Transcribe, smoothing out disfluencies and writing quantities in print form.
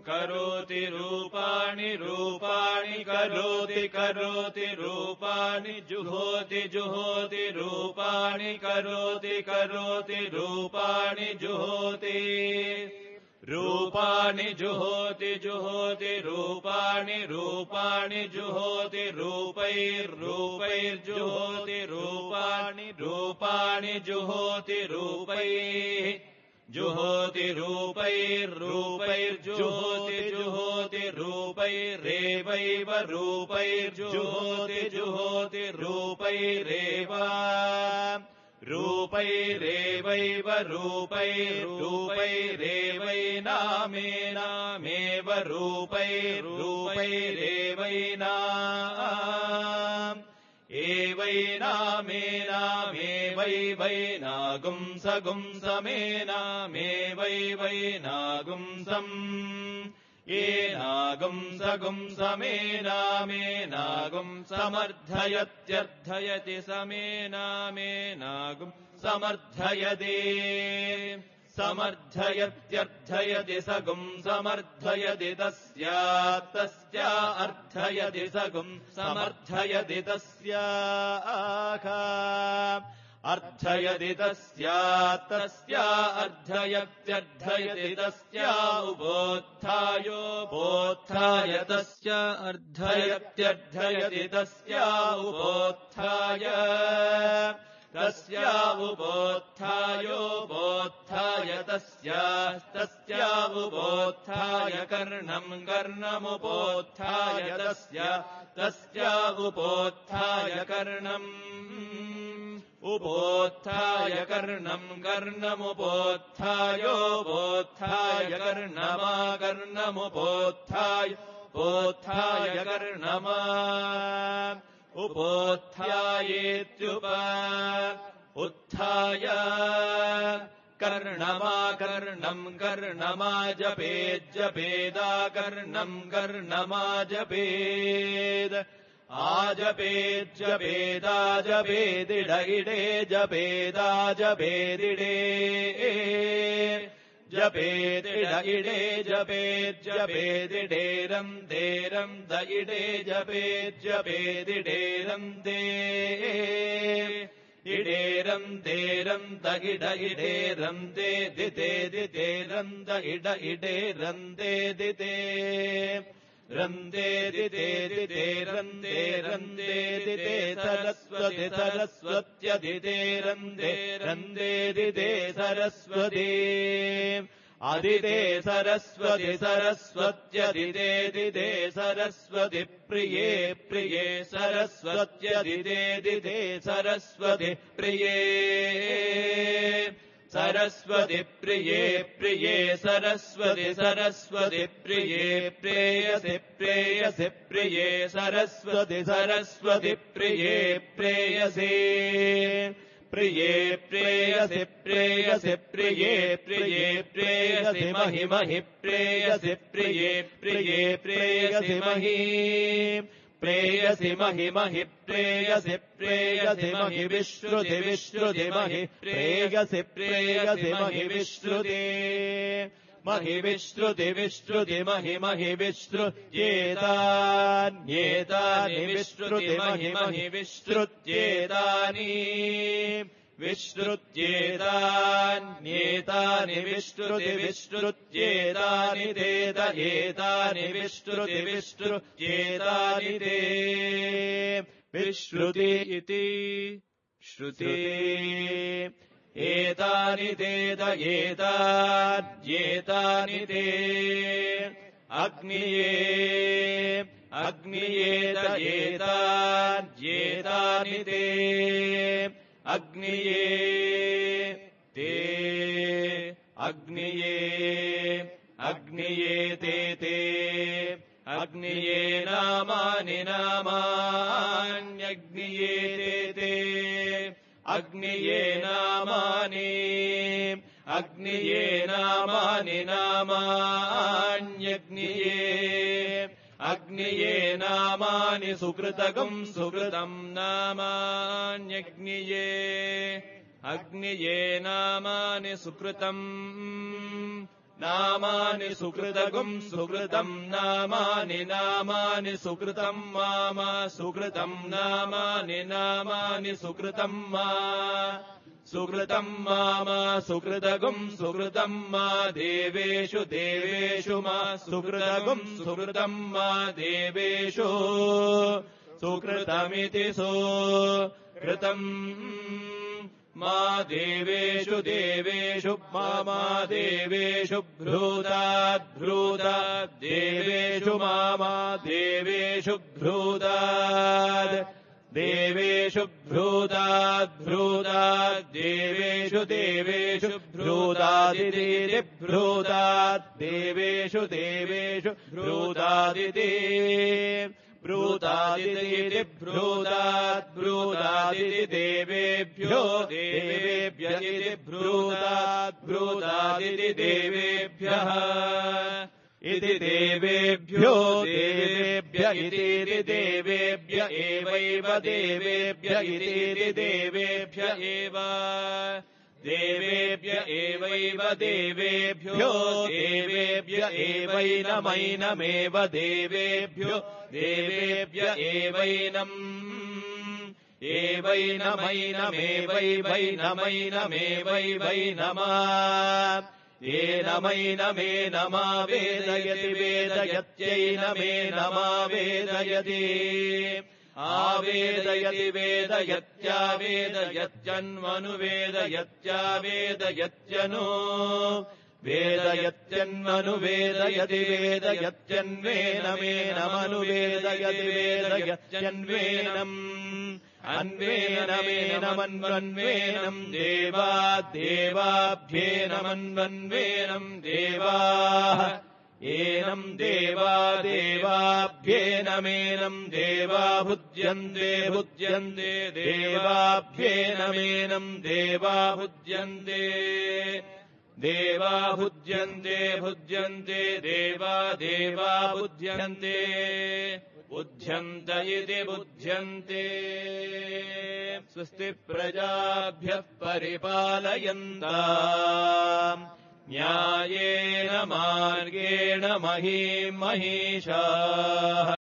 करोति रूपाणि रूपाणि करोति करोति रूपाणि जुहोति जुहोति रूपाणि करोति करोति रूपाणि जुहोति रूपाणि जुहोति जुहोति रूपाणि रूपाणि जुहोति रूपैर्रूपैर्जुहोति रूपाणि रूपाणि जुहोति रूपैः जुहोति रूपैर्रूपैर्जुहोति जुहोति रूपैरेवैव रूपैर्जुहोति जुहोति रूपैरेव रूपैरेवैव रूपैरेवैनामेनामेव रूपैरेवैनाम् एवैनामेनामेवैवैनागुंसगुंसमेनामेवैवैनागुंसम् येनागुंसगुंसमेनामेनागुं समर्थयत्यर्थयति समेनामेनागुं समर्थयति समर्थयत्यर्थयति सगुं समर्थयति तस्या अर्थयति सगुं समर्थयति तस्याः अर्थयति तस्या अर्थयत्यर्थयति तस्या उपोत्थाय तस्या अर्थयत्यर्थयति तस्या उपोत्थाय तस्या उपोत्थाय कर्णमुपोत्थाय तस्या उपोत्थाय कर्णम् उपोत्थाय कर्णमुपोत्थायोपोत्थाय कर्णमुपोत्थाय कर्णमा उत्थाय कर्णमा जपेदा कर्णमा जपेद आजपेदाजपेदिडे जपेदा जपेदिडे जपेदिडे जपेदिडेरं देरं दइडे जपेदिडेरं दे इडेरं देरं दइडइडेरं दे दिते दितेरं दइडइडेरं दे दिते रन्दे दिते दिते रन्दे रन्दे दिते सरस्वति सरस्वत्यदिते रन्दे दिते सरस्वती अदिते सरस्वति सरस्वत्यदिते दिते सरस्वति प्रिये प्रिये सरस्वत्यदिते दिते सरस्वति प्रिये सरस्वति प्रिये प्रिये सरस्वति सरस्वति प्रिये प्रेयसि प्रेयसि प्रिये सरस्वति सरस्वति प्रिये प्रेयसि प्रिये प्रेयसि प्रेयसि प्रिये प्रिये प्रेयसि महि महि प्रेयसि प्रिये प्रिये प्रेयसि महि प्रेयसि महि महि प्रेयसि प्रेयसि महि विश्रुति विश्रुति महि प्रेयसि प्रेयसि महि विश्रुति महि विश्रुति विश्रुति महि महि विश्रुत्येतान्येतानि विश्रुति महि महि विश्रुत्येतानि विश्रुत्येतान्येतानि विश्रुति विश्रुत्येतानि तेत एतानि विश्रुति विश्रुत्येतानि ते विश्रुति इति श्रुति एतानि तेत एतान्येतानि ते अग्निये अग्नियेत एतान्येतानि ते अग्निये ते अग्निये अग्निये ते ते अग्निये नामानि नामान्यग्निये ते अग्निये नामानि अग्निये नामानि नामान्यग्निये अग्निये नामानि सुकृतकम् सुकृतम् नामान्यग्निये अग्निये नामानि सुकृतम् नामानि सुकृतगुम् सुकृतम् नामानि नामानि सुकृतम् माम सुकृतम् नामानि नामानि सुकृतम् मा सुकृतम् माम सुकृतगुम् सुकृतम् मा देवेषु देवेषु मा सुकृतगुम् सुकृतम् मा देवेषु सुकृतमिति सुकृतम् मा देवेषु देवेषु मा देवेषु भ्रूताद् देवेषु मा देवेषु भ्रूताद् देवेषु भ्रूताद् देवेषु देवेषु भ्रूतादिति भ्रूताद् देवेषु देवेषु भ्रूतादिति भ्रूतादिति भ्रूतादिति देवेभ्यो देवेभ्य इति भ्रूतादिति देवेभ्यः इति देवेभ्यो देवेभ्य इति देवेभ्य एवैव देवेभ्य इति देवेभ्य एव देवेभ्य एवैव देवेभ्यो देवेभ्य एवैनमैनमेव देवेभ्यो देवेभ्य एवैनम् एवैनमैनमेवैवैनमैनमेवैवैनमा एनमैनमेनमा वेदयति वेदयत्यैनमेनमा वेदयति आवेदयति वेदयत्यावेदयत्यन्वनुवेदयत्यावेदयत्यनु वेदयत्यन्वनुवेदयति वेदयत्यन्वेनमेनमनुवेदयति वेदयत्यन्वेनम् अन्वेनमेनमन्वन्वेनम् देवाद्देवाभ्येनमन्वन्वेनम् देवाः एनम् देवादेवाभ्येनमेनम् देवा भुज्यन्ते भुज्यन्ते देवाभ्येनमेनम् देवा भुज्यन्ते देवा भुज्यन्ते भुज्यन्ते देवा देवा बुध्यन्ते बुध्यन्त इति बुध्यन्ते स्वस्ति प्रजाभ्यः परिपालयन्ताम् न्यायेन मार्गेण महीम् महिषाः